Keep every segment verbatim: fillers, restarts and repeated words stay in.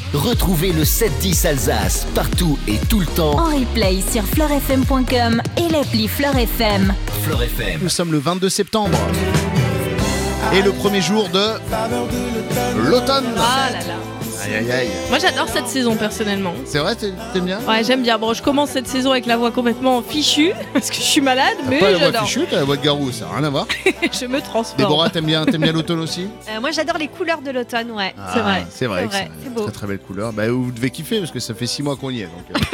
Retrouvez le sept dix Alsace partout et tout le temps en replay sur fleur f m point com et l'appli Fleur F M. Fleur F M. Nous sommes le vingt-deux septembre et le premier jour de l'automne. Ah là là. Aïe aïe aïe. Moi j'adore cette saison personnellement. C'est vrai, t'aimes bien? Ouais, j'aime bien. Bon, je commence cette saison avec la voix complètement fichue parce que je suis malade, T'as mais pas la voix j'adore. fichue, t'as la voix de Garou, ça n'a rien à voir. Je me transforme. Déborah, t'aimes bien, t'aimes bien l'automne aussi? Euh, moi j'adore les couleurs de l'automne, ouais. Ah, c'est vrai. C'est vrai, C'est que vrai, c'est c'est beau. très très belle couleur. Bah, vous devez kiffer parce que ça fait six mois qu'on y est. Donc, euh.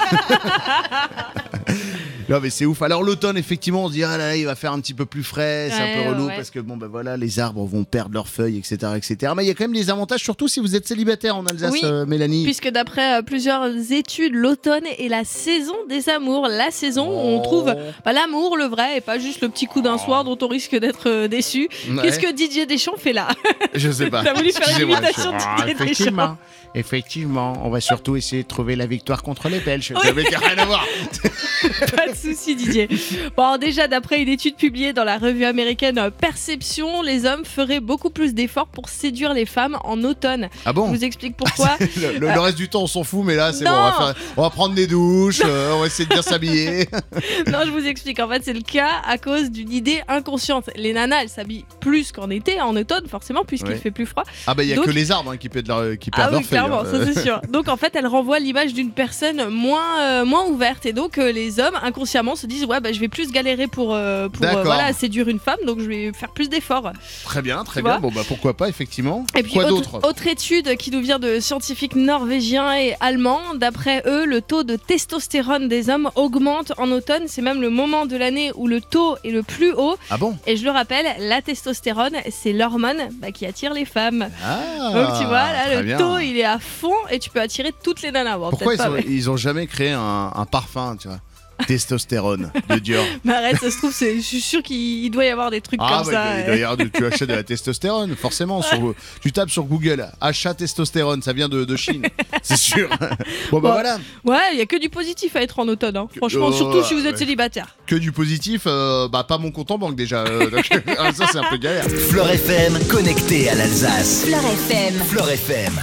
Non mais c'est ouf. Alors l'automne, effectivement, on se dit ah là, là il va faire un petit peu plus frais, c'est Ouais, un peu relou ouais. parce que bon bah voilà, les arbres vont perdre leurs feuilles, et cetera, et cetera. Mais il y a quand même des avantages, surtout si vous êtes célibataire en Alsace, Oui. euh, Mélanie. Puisque d'après euh, plusieurs études, l'automne est la saison des amours, la saison où on Oh. trouve bah, l'amour, le vrai, et pas juste le petit coup d'un soir dont on risque d'être euh, déçu. Ouais. Qu'est-ce que Didier Deschamps fait là? Je sais pas. T'as voulu faire une Excusez-moi, imitation de je- Didier Deschamps. effectivement, effectivement, on va surtout essayer de trouver la victoire contre les Belges. Ça n'avait rien à voir. Pas de souci Didier. Bon, alors déjà d'après une étude publiée dans la revue américaine euh, Perception, les hommes feraient beaucoup plus d'efforts pour séduire les femmes en automne. Ah bon? Je vous explique pourquoi. le, le- le reste du temps, on s'en fout, mais là, c'est bon. Non. On va, faire- on va prendre des douches, euh, on va essayer de bien s'habiller. Non, je vous explique. En fait, c'est le cas à cause d'une idée inconsciente. Les nanas, elles s'habillent plus qu'en été, en automne, forcément, puisqu'il Ouais. fait plus froid. Ah bah il y a Donc- que les arbres hein, qui perdent leur, qui Ah perdent oui, leurs feuilles. clairement, hein. ça c'est sûr. Donc en fait, elle renvoie l'image d'une personne moins, euh, moins ouverte. Et donc euh, les hommes, inconsciemment, se disent ouais, bah, je vais plus galérer pour, euh, pour euh, D'accord. voilà, séduire une femme, donc je vais faire plus d'efforts. Très bien, très Tu bien. vois Bon bah pourquoi pas, effectivement. Et puis Quoi autre, d'autre? autre étude qui nous vient de scientifiques norvégiens et allemands. D'après eux, le taux de testostérone des hommes augmente en automne. C'est même le moment de l'année où le taux est le plus haut. Ah bon? Et je le rappelle, la testostérone, c'est l'hormone bah, qui attire les femmes. Ah, Donc tu vois, là, très le bien. taux, il est à fond et tu peux attirer toutes les nanas. Bon, Pourquoi ils, peut-être ont, pas, mais... ils ont jamais créé un, un parfum, tu vois? Testostérone de Dior. mais arrête, ça se trouve, c'est- je suis sûr qu'il il doit y avoir des trucs Ah comme bah ça. il doit y avoir de- tu achètes de la testostérone, forcément. Sur, tu tapes sur Google, achat testostérone, ça vient de, de Chine, c'est sûr. Bon bah Bon. voilà, Ouais, il y a que du positif à être en automne. hein. Franchement, Oh, surtout si vous êtes ouais. célibataire. que du positif, euh, bah pas mon compte en banque déjà. euh, donc, ah, ça c'est un peu galère. Fleur F M, connecté à l'Alsace. Fleur F M. Fleur F M.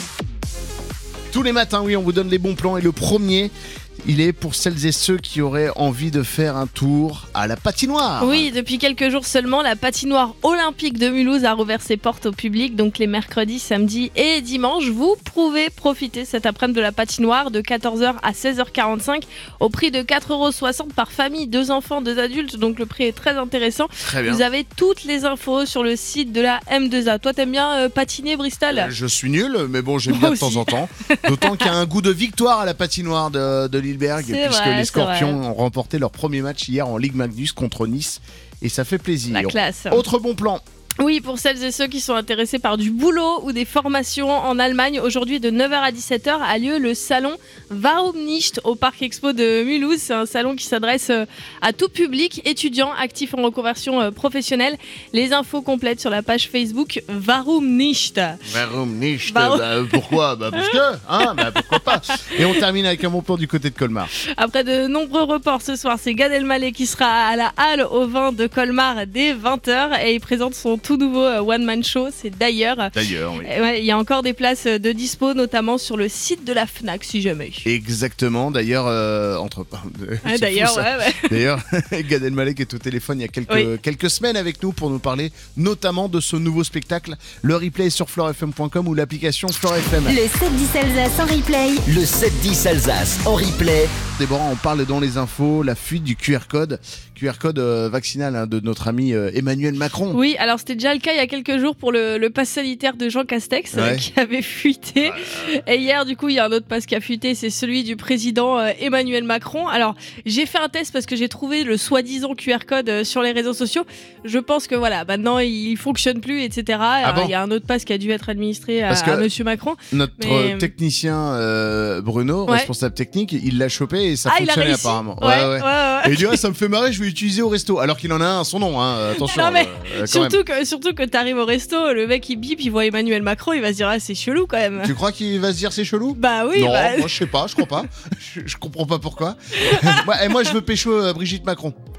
Tous les matins, oui, on vous donne les bons plans et le premier, il est pour celles et ceux qui auraient envie de faire un tour à la patinoire. Oui, depuis quelques jours seulement, la patinoire olympique de Mulhouse a rouvert ses portes au public. Donc les mercredis, samedis et dimanches, vous pouvez profiter cet après-midi de la patinoire de quatorze heures à seize heures quarante-cinq au prix de quatre euros soixante par famille, deux enfants, deux adultes. Donc le prix est très intéressant. Très bien. Vous avez toutes les infos sur le site de la M deux A. Toi, t'aimes bien euh, patiner, Bristol? Euh, Je suis nul, mais bon, j'aime Moi bien de temps aussi. en temps. D'autant qu'il y a un goût de victoire à la patinoire de, de Lilleberg, C'est puisque vrai, les c'est Scorpions vrai. ont remporté leur premier match hier en Ligue Magnus contre Nice. Et ça fait plaisir. La classe. Autre bon plan. Oui, pour celles et ceux qui sont intéressés par du boulot ou des formations en Allemagne, aujourd'hui de neuf heures à dix-sept heures a lieu le salon Warum nicht au Parc Expo de Mulhouse. C'est un salon qui s'adresse euh, à tout public, étudiants, actifs en reconversion euh, professionnelle. Les infos complètes sur la page Facebook Warum nicht. Warum nicht? Warum- Bah, pourquoi? Bah parce que, hein, bah pourquoi pas. Et on termine avec un bon plan du côté de Colmar. Après de nombreux reports ce soir, c'est Gad Elmaleh qui sera à la Halle au vin de Colmar dès vingt heures et il présente son tout nouveau euh, one-man show, c'est d'ailleurs. D'ailleurs, oui. Et ouais, il y a encore des places de dispo, notamment sur le site de la Fnac, si jamais. Exactement. D'ailleurs, euh, entre Ouais, c'est d'ailleurs, fou, ça. ouais, ouais. D'ailleurs, Gad Elmaleh qui est au téléphone il y a quelques, Oui. quelques semaines avec nous pour nous parler notamment de ce nouveau spectacle. Le replay est sur fleur f m point com ou l'application Fleur F M. Le sept dix Alsace en replay. Le sept dix Alsace en replay. Déborah, on parle dans les infos, la fuite du Q R code. Q R code euh, vaccinal hein, de notre ami euh, Emmanuel Macron. Oui, alors c'était déjà le cas il y a quelques jours pour le, le pass sanitaire de Jean Castex euh, Ouais. qui avait fuité. Et hier, du coup, il y a un autre pass qui a fuité, c'est celui du président euh, Emmanuel Macron. Alors, j'ai fait un test parce que j'ai trouvé le soi-disant Q R code euh, sur les réseaux sociaux. Je pense que voilà, maintenant il fonctionne plus, et cetera. Ah Alors, bon il y a un autre pass qui a dû être administré à, Parce que- à Monsieur Macron. Notre Mais- euh, technicien euh, Bruno, Ouais. responsable technique, il l'a chopé et ça ah, il a fonctionnait réussi. apparemment. Ouais, ouais, ouais. Et il dit ah, ça me fait marrer, je vais l'utiliser au resto. Alors qu'il en a un à son nom, hein. Attention. Non, mais euh, quand même. Surtout que, surtout que t'arrives au resto, le mec il bip, il voit Emmanuel Macron, il va se dire ah c'est chelou quand même. Tu crois qu'il va se dire c'est chelou? Bah oui, non, bah... moi je sais pas, je crois pas. je, je comprends pas pourquoi. moi, et moi je veux pécho euh, Brigitte Macron.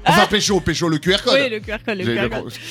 Enfin, pécho, pécho, le Q R code. Oui, le Q R code, le J'ai- Q R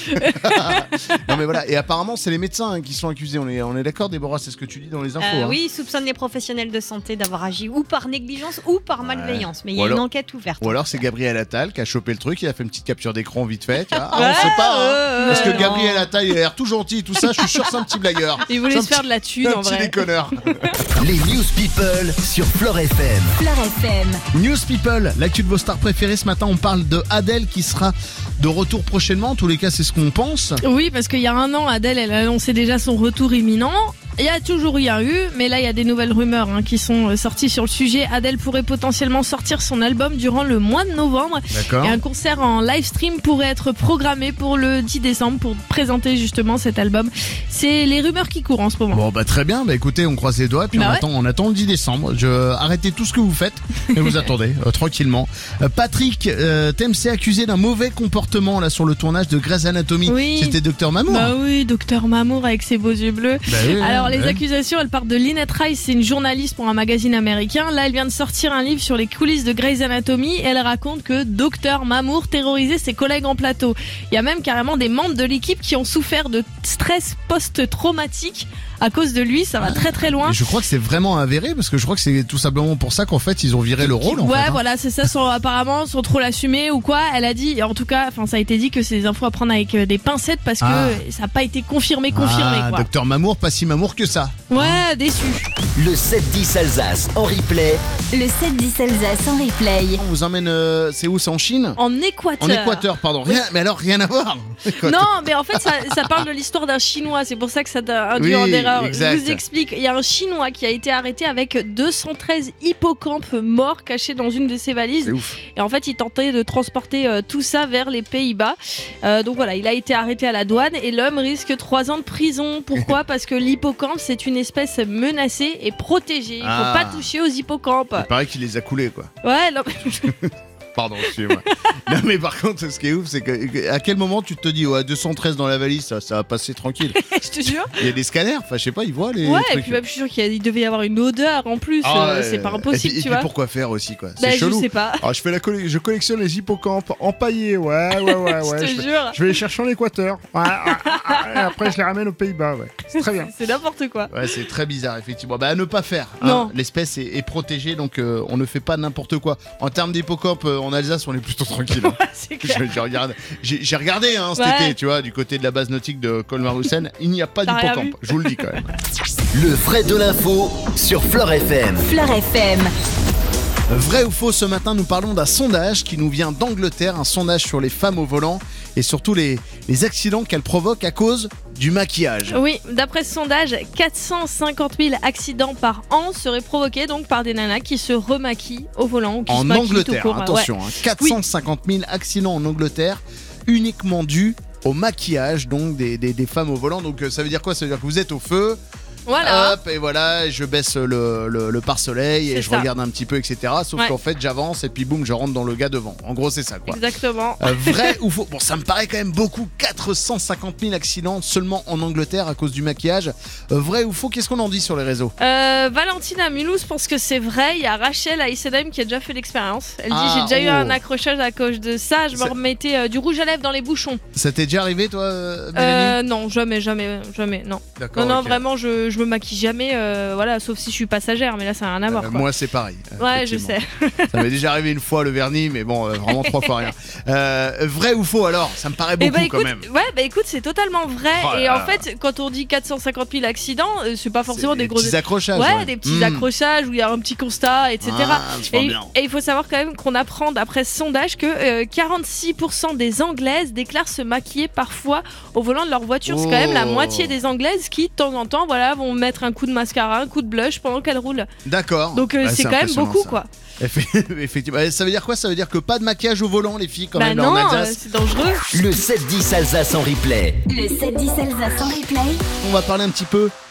code. Non mais voilà, et apparemment c'est les médecins hein, qui sont accusés, on est, on est d'accord Déborah, c'est ce que tu dis dans les infos. Euh, hein. oui, il soupçonne les professionnels de santé d'avoir agi ou par négligence ou par malveillance. Mais il y Ou a une alors- enquête ouverte. Ou alors c'est Gabriel Attal qui a chopé le truc, il a fait une petite capture d'écran vite fait. tu vois. Ah, Ouais, on sait pas, hein. ouais, Parce que ouais, Gabriel non. Attal il a l'air tout gentil, tout ça, je suis sûr que c'est un petit blagueur. Il voulait C'est se un faire petit- de la thune un en petit vrai. déconneur. Les News People sur Fleure F M. Fleur F M. News People, l'actu de vos stars préférées. Ce matin, on parle de Adèle qui sera de retour prochainement. En tous les cas, c'est ce qu'on pense. Oui, parce qu'il y a un an, Adèle, elle a annoncé déjà son retour imminent. Il y a toujours rien eu, mais là il y a des nouvelles rumeurs hein, qui sont euh, sorties sur le sujet. Adèle pourrait potentiellement sortir son album durant le mois de novembre. D'accord. Et un concert en live stream pourrait être programmé pour le dix décembre pour présenter justement cet album. C'est les rumeurs qui courent en ce moment. Bon bah très bien, bah écoutez, on croise les doigts puis Bah on, ouais. attend, on attend le dix décembre. Je... Arrêtez tout ce que vous faites et vous attendez euh, tranquillement. Euh, Patrick euh, Dempsey accusé d'un mauvais comportement là sur le tournage de Grey's Anatomy. Oui. C'était Docteur Mamour. Bah oui, Docteur Mamour avec ses beaux yeux bleus. Bah oui, Alors ouais. les accusations, elles partent de Lynette Rice, c'est une journaliste pour un magazine américain. Là, elle vient de sortir un livre sur les coulisses de Grey's Anatomy. Elle raconte que Docteur Mamour terrorisait ses collègues en plateau. Il y a même carrément des membres de l'équipe qui ont souffert de stress post-traumatique à cause de lui. Ça va très très loin. Et je crois que c'est vraiment avéré parce que je crois que c'est tout simplement pour ça qu'en fait ils ont viré le rôle. En ouais, fait, hein. voilà, c'est ça, sans, apparemment, sans trop l'assumer ou quoi. Elle a dit, en tout cas, enfin, ça a été dit que c'est des infos à prendre avec euh, des pincettes parce que Ah. ça n'a pas été confirmé, confirmé, Ah, quoi. Docteur Mamour, pas si Mamour que ça. Ouais, déçu. Le sept dix Alsace en replay. Le sept dix Alsace en replay. On vous emmène, euh, c'est où? C'est en Chine? En Équateur. En Équateur, pardon. Rien, mais alors rien à voir. Non, mais en fait, ça, ça parle de l'histoire d'un Chinois. C'est pour ça que ça t'a induit Oui, en erreur. exact. Je vous explique. Il y a un Chinois qui a été arrêté avec deux cent treize hippocampes morts cachés dans une de ses valises. C'est ouf. Et en fait, il tentait de transporter euh, tout ça vers les Pays-Bas. Euh, donc voilà, il a été arrêté à la douane et l'homme risque trois ans de prison. Pourquoi? Parce que l'hippocampe, c'est une espèce menacée et protégée. Il ne faut Ah. pas toucher aux hippocampes. Il paraît qu'il les a coulés, quoi. Ouais, non, mais- Pardon, excusez-moi. Non, mais par contre, ce qui est ouf, c'est que à quel moment tu te dis, ouais, deux cent treize dans la valise, ça, ça va passer tranquille. je te jure. Il y a des scanners, enfin, je sais pas, ils voient les Ouais, et trucs. puis même, je suis sûr qu'il y a- il devait y avoir une odeur en plus. Ah euh, ouais. c'est pas Et impossible, puis, et tu puis vois. pourquoi faire aussi, quoi? Bah, C'est je chelou. sais pas. Ah, je, fais la colle- je collectionne les hippocampes empaillés, ouais, ouais, ouais, je ouais. te je, vais, jure. je vais les chercher en Équateur. Ouais, ouais, ouais, et après, je les ramène aux Pays-Bas, ouais. C'est très bien. C'est n'importe quoi. Ouais, c'est très bizarre, effectivement. Bah, à ne pas faire. hein. Non. L'espèce est, est protégée, donc euh, on ne fait pas n'importe quoi. En termes d'hippocampes, euh, en Alsace, on est plutôt tranquille. hein. C'est clair. Je- je regarde- J'ai j'ai regardé hein, cet Ouais. été, tu vois, du côté de la base nautique de Colmar-Roussen, il n'y a pas T'as rien d'hippocampe. vu Je vous le dis quand même. Le vrai de l'info sur Fleure F M. Fleur F M. Vrai ou faux, ce matin, nous parlons d'un sondage qui nous vient d'Angleterre, un sondage sur les femmes au volant et surtout les, les accidents qu'elles provoquent à cause du maquillage. Oui, d'après ce sondage, quatre cent cinquante mille accidents par an seraient provoqués donc par des nanas qui se remaquillent au volant ou qui se En maquillent tout Angleterre, court. attention, hein, quatre cent cinquante mille accidents en Angleterre uniquement dus au maquillage donc des, des, des femmes au volant. Donc euh, ça veut dire quoi? Ça veut dire que vous êtes au feu. Voilà. Hop, et voilà, je baisse le, le, le pare-soleil et C'est je ça. regarde un petit peu, et cetera. Sauf Ouais. qu'en fait, j'avance et puis boum, je rentre dans le gars devant. En gros, c'est ça, quoi. Exactement. Euh, vrai ou faux? Bon, ça me paraît quand même beaucoup. quatre cent cinquante mille accidents seulement en Angleterre à cause du maquillage. Euh, vrai ou faux? Qu'est-ce qu'on en dit sur les réseaux? Euh, Valentine à Mulhouse pense que c'est vrai. Il y a Rachel à Isenheim qui a déjà fait l'expérience. Elle dit Ah, j'ai déjà eu oh. un accrochage à cause de ça. Je me C'est- remettais euh, du rouge à lèvres dans les bouchons. Ça t'est déjà arrivé, toi, euh, Mélanie? Euh, non, jamais, jamais, jamais. Non, D'accord. non, non, ok. vraiment, je, je me maquille jamais. euh, voilà, sauf si je suis passagère. Mais là, ça n'a rien à voir. Euh, quoi. moi, c'est pareil. ouais, je effectivement. sais. Ça m'est déjà arrivé une fois le vernis, mais bon, euh, vraiment trois fois rien. Euh, vrai ou faux alors? Ça me paraît beaucoup Eh bah, quand écoute, même. ouais, bah écoute, c'est totalement vrai. Oh là et en là. fait, quand on dit quatre cent cinquante mille accidents, euh, c'est pas forcément C'est des gros. petits accrochages. Ouais, des petits Mmh. accrochages où il y a un petit constat, et cetera. Ah, c'est pas et, bien. et il faut savoir quand même qu'on apprend d'après ce sondage que euh, quarante-six pour cent des Anglaises déclarent se maquiller parfois au volant de leur voiture. C'est quand même la Oh. moitié des Anglaises qui, de temps en temps, voilà, vont mettre un coup de mascara, un coup de blush pendant qu'elles roulent. D'accord. Donc euh, Ouais, c'est quand même impressionnant, beaucoup, ça. quoi. Effe- Effectivement. Euh, Ça veut dire quoi? Ça veut dire que pas de maquillage au volant, les filles, quand Bah même, là, non, en euh, Alsace. c'est dangereux. Le sept dix Alsace en replay. Le sept dix Alsace en replay. On va parler un petit peu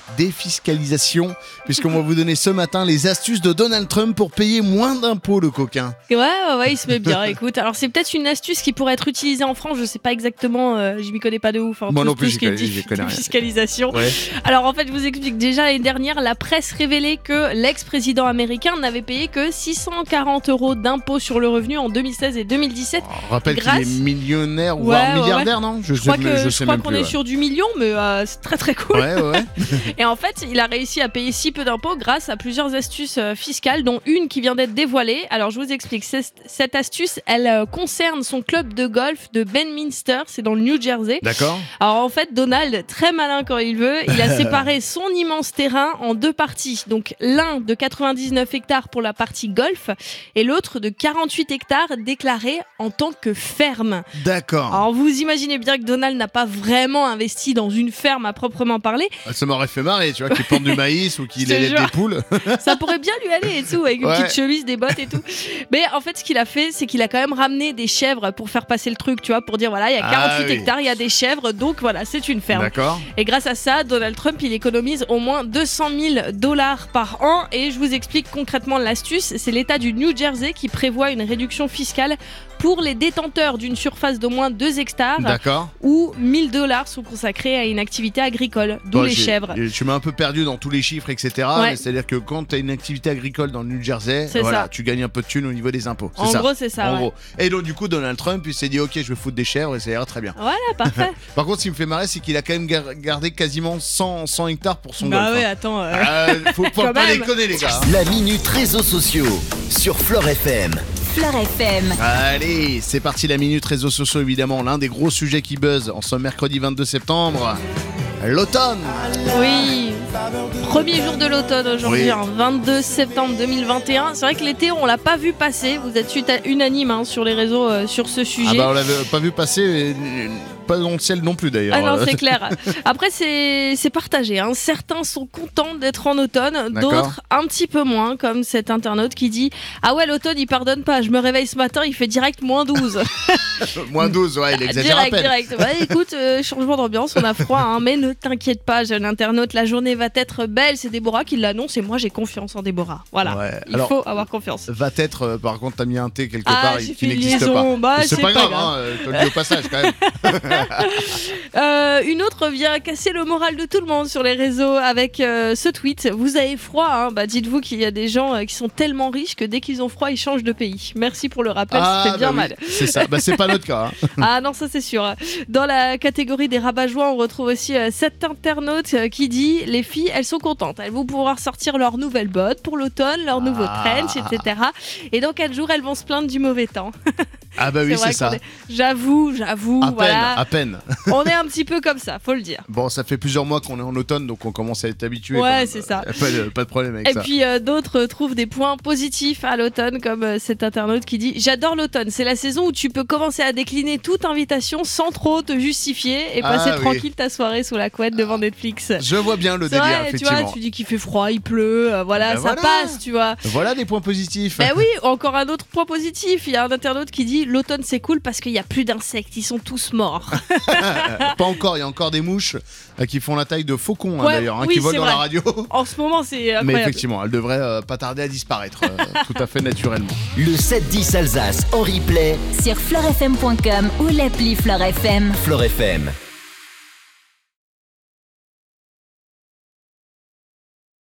défiscalisation, puisqu'on va vous donner ce matin les astuces de Donald Trump pour payer moins d'impôts, le coquin. Ouais, ouais, ouais, il se met bien. Écoute, alors c'est peut-être une astuce qui pourrait être utilisée en France. Je sais pas exactement, euh, je m'y connais pas de ouf. Hein, Moi tout, non plus, tout ce qui est j'y dif- connais rien. défiscalisation. Ouais. Alors en fait, je vous explique. Déjà l'année dernière, la presse révélait que l'ex-président américain n'avait payé que six cent quarante euros d'impôts sur le revenu en deux mille seize et deux mille dix-sept. On rappelle Grâce- qu'il est millionnaire, Ouais, voire ouais, milliardaire, non? Je crois, que, je je sais crois même qu'on plus, est ouais. sur du million, mais euh, c'est très très cool. Ouais, ouais, ouais. Et en fait, il a réussi à payer si peu d'impôts grâce à plusieurs astuces euh, fiscales, dont une qui vient d'être dévoilée. Alors je vous explique. C'est- Cette astuce, elle euh, concerne son club de golf de Bedminster, c'est dans le New Jersey. D'accord. Alors en fait, Donald, très malin quand il veut, il a séparé son immense terrain en deux parties. Donc l'un de quatre-vingt-dix-neuf hectares pour la partie golf et l'autre de quarante-huit hectares déclarés en tant que ferme. D'accord. Alors vous imaginez bien que Donald n'a pas vraiment investi dans une ferme à proprement parler. Ça m'aurait fait marrer, tu vois, qu'il plante du maïs ou qu'il Je te élève jure. des poules. Ça pourrait bien lui aller et tout, avec une Ouais. petite chemise, des bottes et tout. Mais en fait, ce qu'il a fait, c'est qu'il a quand même ramené des chèvres pour faire passer le truc, tu vois, pour dire voilà, il y a Ah quarante-huit oui. hectares, il y a des chèvres, donc voilà, c'est une ferme. D'accord. Et grâce à ça, Donald Trump, il économise au moins deux cent mille dollars par an. Et je vous explique concrètement l'astuce. C'est l'État du New Jersey qui prévoit une réduction fiscale pour les détenteurs d'une surface d'au moins deux hectares D'accord. où mille dollars sont consacrés à une activité agricole, d'où Bon, les j'ai- chèvres. Je m'ai un peu perdu dans tous les chiffres, et cetera. Ouais. Mais c'est-à-dire que quand tu as une activité agricole dans le New Jersey, C'est voilà, ça. tu gagnes un peu de thunes au niveau des impôts. C'est En ça. gros, c'est ça. En ouais. gros. Et donc, du coup, Donald Trump, il s'est dit, ok, je vais foutre des chèvres et ça ira très bien. Voilà, parfait. Par contre, ce qui me fait marrer, c'est qu'il a quand même gar- gardé quasiment cent, cent hectares pour son bah golf. ouais, hein. attends. euh, Euh, faut faut Quand pas même. déconner, les gars. La minute réseaux sociaux sur Flore F M. Fleur F M. Allez, c'est parti, la minute réseaux sociaux, évidemment. L'un des gros sujets qui buzz en ce mercredi vingt-deux septembre. L'automne. Oui, premier jour de l'automne aujourd'hui, Oui. hein, vingt-deux septembre deux mille vingt et un. C'est vrai que l'été, on l'a pas vu passer. Vous êtes suite à- unanime hein, sur les réseaux euh, sur ce Ah sujet. bah on l'avait pas vu passer, euh, pas dans le ciel non plus d'ailleurs. Ah non, Euh, c'est clair. Après, c'est c'est partagé. Hein. Certains sont contents d'être en automne, D'accord. d'autres un petit peu moins, comme cet internaute qui dit « Ah ouais, l'automne, il pardonne pas. Je me réveille ce matin, il fait direct moins douze. » Moins douze, ouais, il exagère à Direct, peine. direct. Ouais, écoute, euh, changement d'ambiance, on a froid, hein, mais ne t'inquiète pas, jeune internaute, la journée va être belle. C'est Déborah qui l'annonce et moi j'ai confiance en Déborah. Voilà, Ouais, il alors- faut avoir confiance. Va être, euh, par contre, t'as mis un T quelque Ah, part j'ai qui fait une n'existe liaison. pas. Bah, Mais c'est c'est pas pas grave, grave. hein, euh, je te le dis au passage quand même. Euh, une autre vient casser le moral de tout le monde sur les réseaux avec euh, ce tweet. Vous avez froid, hein bah, dites-vous qu'il y a des gens euh, qui sont tellement riches que dès qu'ils ont froid, ils changent de pays. Merci pour le rappel, ça fait bien bah oui, mal. c'est ça, bah c'est pas notre cas. hein. Ah non, ça c'est sûr. Dans la catégorie des rabat-joie, on retrouve aussi euh, cet internaute euh, qui dit « Les filles, elles sont contentes. Elles vont pouvoir sortir leurs nouvelles bottes pour l'automne, leurs nouveaux Ah. trench, et cetera. Et dans quatre jours, elles vont se plaindre du mauvais temps. Ah bah oui, vrai c'est ça. qu'on est- J'avoue, j'avoue, À peine, voilà. à peine. On est un petit peu comme ça, faut le dire. Bon, ça fait plusieurs mois qu'on est en automne, donc on commence à être habitué. Ouais, quand même. c'est ça. Y a Pas de, pas de problème avec Et ça. puis euh, d'autres trouvent des points positifs à l'automne, comme euh, cet internaute qui dit « J'adore l'automne, c'est la saison où tu peux commencer à décliner toute invitation sans trop te justifier et Ah, passer oui. tranquille ta soirée sous la couette devant Netflix. » Je vois bien le C'est délire, vrai, tu effectivement. vois, tu dis qu'il fait froid, il pleut, euh, voilà, Ben ça voilà. passe, tu vois. Voilà des points positifs. Ben oui, encore un autre point positif. Il y a un internaute qui dit l'automne c'est cool parce qu'il y a plus d'insectes, ils sont tous morts. Pas encore, il y a encore des mouches euh, qui font la taille de faucons hein, Ouais, d'ailleurs, hein, oui, qui volent c'est dans vrai. la radio. En ce moment c'est Mais incroyable. effectivement, elles devraient euh, pas tarder à disparaître, euh, tout à fait naturellement. Le sept dix Alsace en replay. Sur fleurfm point com ou l'appli Fleur F M. Flore F M.